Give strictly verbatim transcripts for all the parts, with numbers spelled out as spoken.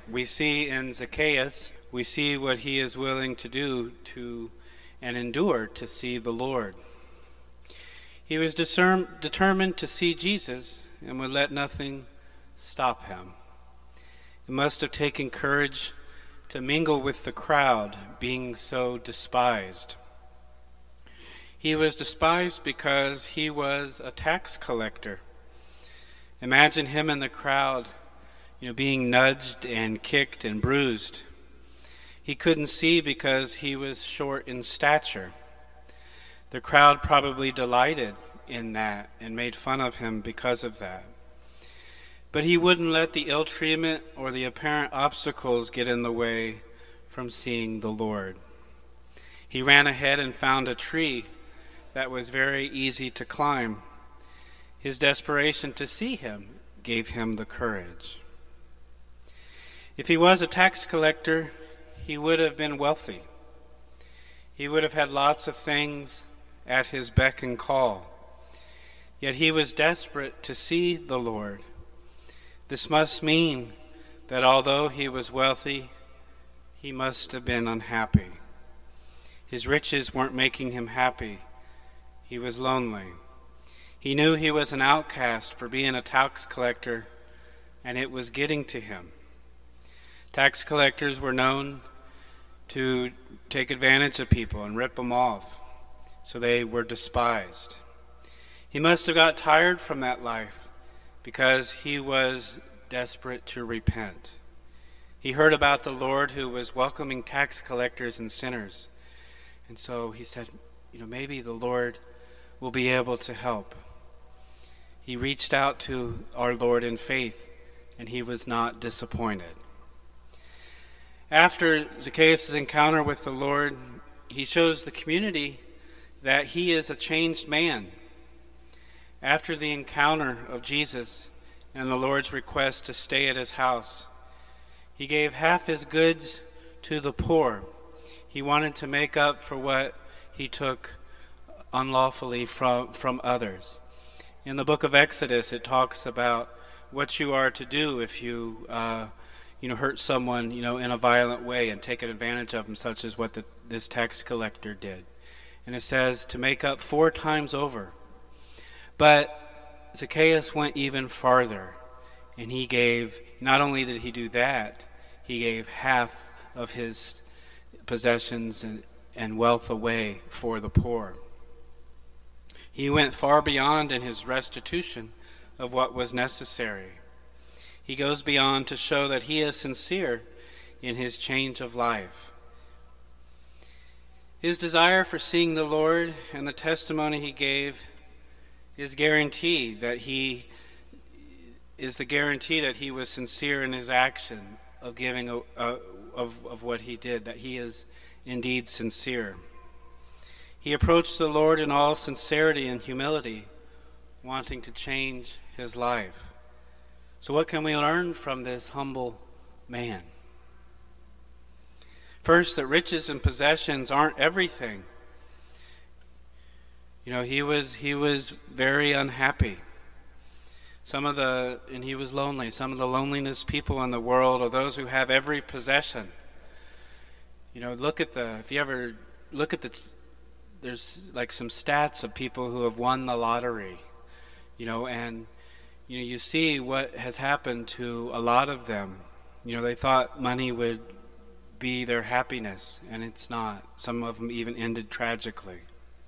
We see in Zacchaeus, we see what he is willing to do to and endure to see the Lord. He was discern, determined to see Jesus and would let nothing stop him. It must have taken courage to mingle with the crowd, being so despised. He was despised because he was a tax collector. Imagine him in the crowd, you know, being nudged and kicked and bruised. He couldn't see because he was short in stature. The crowd probably delighted in that and made fun of him because of that. But he wouldn't let the ill treatment or the apparent obstacles get in the way from seeing the Lord. He ran ahead and found a tree that was very easy to climb. His desperation to see him gave him the courage. If he was a tax collector, he would have been wealthy. He would have had lots of things at his beck and call. Yet he was desperate to see the Lord. This must mean that although he was wealthy, he must have been unhappy. His riches weren't making him happy. He was lonely. He knew he was an outcast for being a tax collector, and it was getting to him. Tax collectors were known to take advantage of people and rip them off, so they were despised. He must have got tired from that life because he was desperate to repent. He heard about the Lord who was welcoming tax collectors and sinners, and so he said, you know, maybe the Lord will be able to help. He reached out to our Lord in faith, and he was not disappointed. After Zacchaeus' encounter with the Lord, he shows the community that he is a changed man. After the encounter of Jesus and the Lord's request to stay at his house, he gave half his goods to the poor. He wanted to make up for what he took unlawfully from, from others. In the book of Exodus, it talks about what you are to do if you uh, you know, hurt someone, you know, in a violent way and take advantage of them, such as what the, this tax collector did. And it says to make up four times over. But Zacchaeus went even farther, and he gave, not only did he do that, he gave half of his possessions and, and wealth away for the poor. He went far beyond in his restitution of what was necessary. He goes beyond to show that he is sincere in his change of life. His desire for seeing the Lord and the testimony he gave is guarantee that he is the guarantee that he was sincere in his action of giving a, a, of, of what he did, that he is indeed sincere. He approached the Lord in all sincerity and humility, wanting to change his life. So what can we learn from this humble man? First, that riches and possessions aren't everything. You know, he was he was very unhappy. Some of the, and he was lonely. Some of the loneliest people in the world are those who have every possession. You know, look at the, if you ever look at the, there's like some stats of people who have won the lottery, you know, and you know, you see what has happened to a lot of them. You know, they thought money would be their happiness, and it's not. Some of them even ended tragically.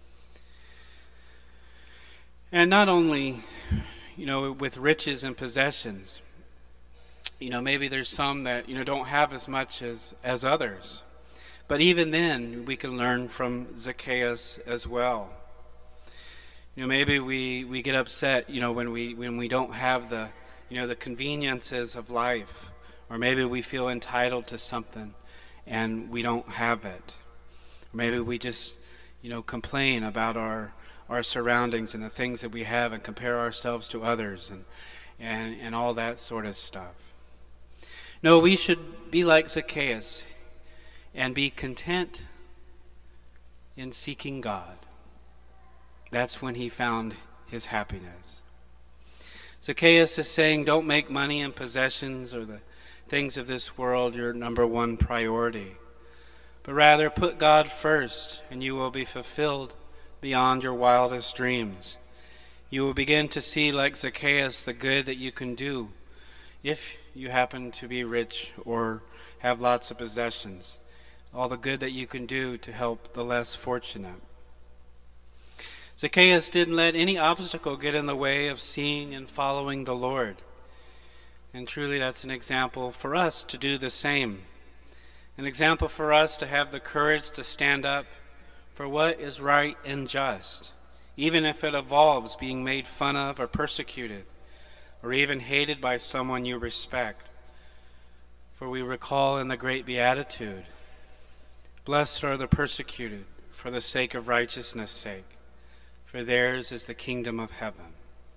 And not only, you know, with riches and possessions, you know, maybe there's some that, you know, don't have as much as, as others. But even then, we can learn from Zacchaeus as well. You know, maybe we, we get upset, you know, when we when we don't have the, you know, the conveniences of life, or maybe we feel entitled to something and we don't have it. Or maybe we just, you know, complain about our our surroundings and the things that we have and compare ourselves to others and and, and all that sort of stuff. No, we should be like Zacchaeus and be content in seeking God. That's when he found his happiness. Zacchaeus is saying, don't make money and possessions or the things of this world your number one priority, but rather put God first, and you will be fulfilled beyond your wildest dreams. You will begin to see, like Zacchaeus, the good that you can do if you happen to be rich or have lots of possessions, all the good that you can do to help the less fortunate. Zacchaeus didn't let any obstacle get in the way of seeing and following the Lord. And truly that's an example for us to do the same. An example for us to have the courage to stand up for what is right and just, even if it involves being made fun of or persecuted, or even hated by someone you respect. For we recall in the great beatitude, "Blessed are the persecuted for the sake of righteousness' sake, for theirs is the kingdom of heaven."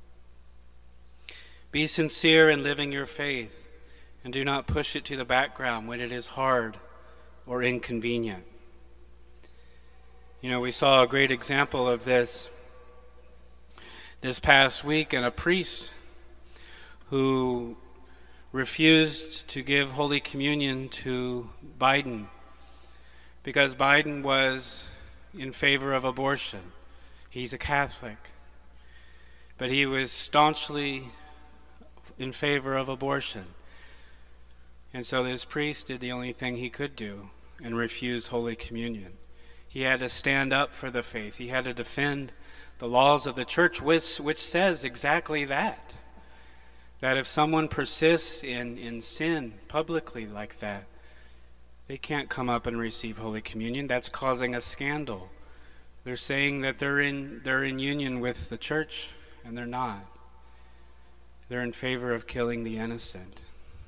Be sincere in living your faith, and do not push it to the background when it is hard or inconvenient. You know, we saw a great example of this this past week in a priest who refused to give Holy Communion to Biden because Biden was in favor of abortion. He's a Catholic, but he was staunchly in favor of abortion. And so this priest did the only thing he could do and refuse Holy Communion. He had to stand up for the faith. He had to defend the laws of the church, which, which says exactly that. That if someone persists in, in sin publicly like that, they can't come up and receive Holy Communion. That's causing a scandal. They're saying that they're in they're in union with the church, and they're not. They're in favor of killing the innocent.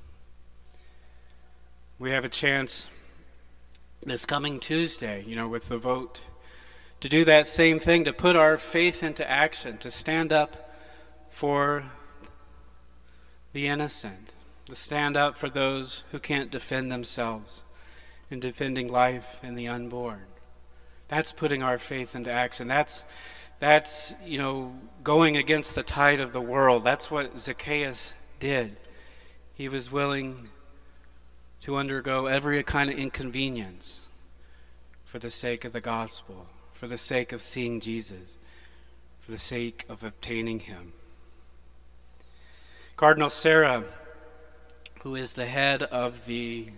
We have a chance this coming Tuesday, you know, with the vote, to do that same thing, to put our faith into action, to stand up for the innocent, to stand up for those who can't defend themselves, in defending life and the unborn. That's putting our faith into action. That's, that's you know, going against the tide of the world. That's what Zacchaeus did. He was willing to undergo every kind of inconvenience for the sake of the gospel, for the sake of seeing Jesus, for the sake of obtaining him. Cardinal Sarah, who is the head of the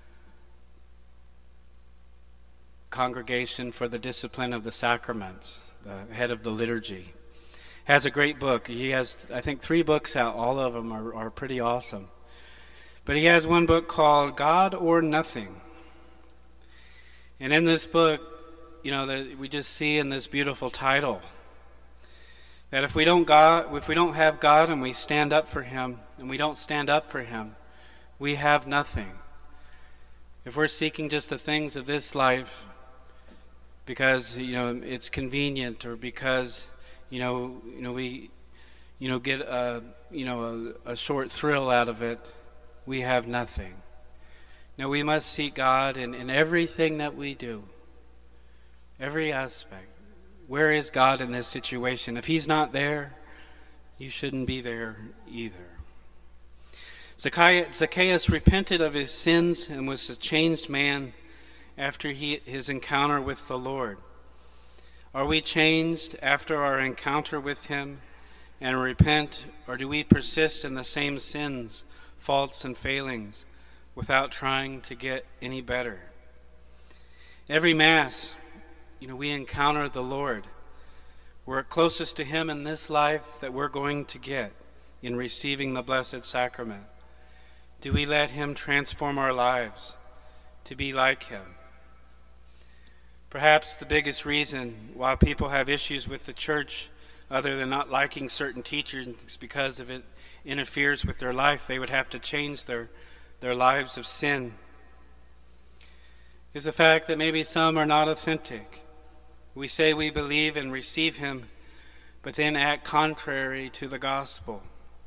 Congregation for the Discipline of the Sacraments, the head of the liturgy, has a great book. He has, I think, three books out. All of them are, are pretty awesome. But he has one book called God or Nothing. And in this book, you know, that we just see in this beautiful title that if we don't God, if we don't have God and we stand up for him, and we don't stand up for him, we have nothing. If we're seeking just the things of this life because, you know, it's convenient, or because, you know, you know we, you know, get a, you know, a, a short thrill out of it, we have nothing. Now we must seek God in, in everything that we do, every aspect. Where is God in this situation? If he's not there, you shouldn't be there either. Zacchaeus, Zacchaeus repented of his sins and was a changed man after he, his encounter with the Lord. Are we changed after our encounter with him and repent, or do we persist in the same sins, faults, and failings without trying to get any better? Every Mass, you know, we encounter the Lord. We're closest to him in this life that we're going to get in receiving the Blessed Sacrament. Do we let him transform our lives to be like him? Perhaps the biggest reason why people have issues with the church, other than not liking certain teachers, is because if it interferes with their life, they would have to change their, their lives of sin, is the fact that maybe some are not authentic. We say we believe and receive him, but then act contrary to the gospel.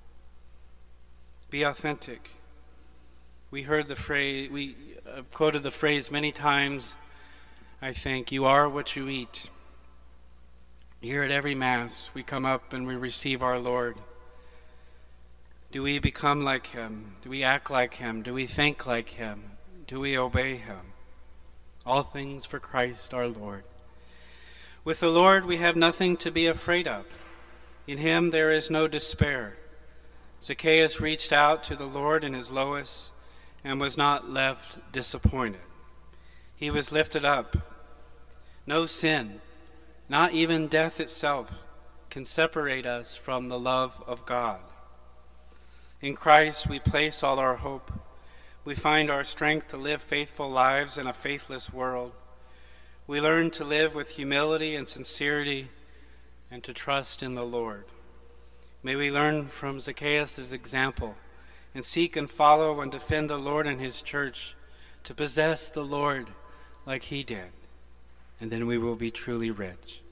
Be authentic. We heard the phrase, we uh, quoted the phrase many times, I think, you are what you eat. Here at every Mass, we come up and we receive our Lord. Do we become like him? Do we act like him? Do we think like him? Do we obey him? All things for Christ our Lord. With the Lord we have nothing to be afraid of. In him there is no despair. Zacchaeus reached out to the Lord in his lowest and was not left disappointed. He was lifted up. No sin, not even death itself, can separate us from the love of God. In Christ we place all our hope. We find our strength to live faithful lives in a faithless world. We learn to live with humility and sincerity and to trust in the Lord. May we learn from Zacchaeus' example and seek and follow and defend the Lord and his church, to possess the Lord like he did, and then we will be truly rich.